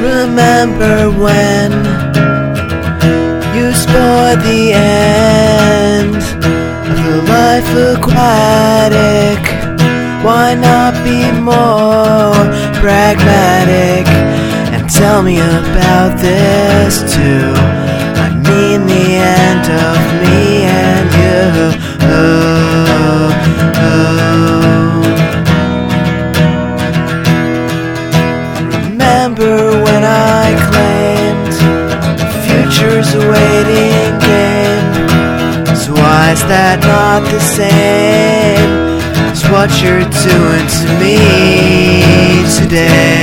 Remember when you spoiled the end of the life aquatic? Why not be more pragmatic and tell me about this too? I mean the end of me and you. Remember when I claimed the future's a waiting game? So why is that not the same as what you're doing to me today?